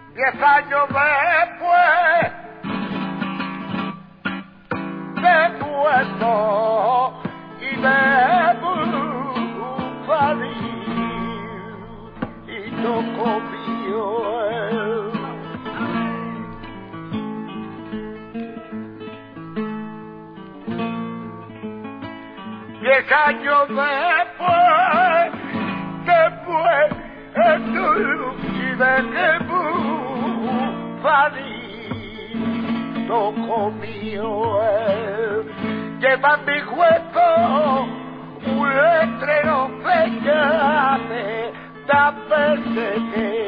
10 años después de muerto y de bufarín y no comió él. 10 años después y de que bufarín no comió él. Lleva en mi hueso un letrero que hace 2 veces que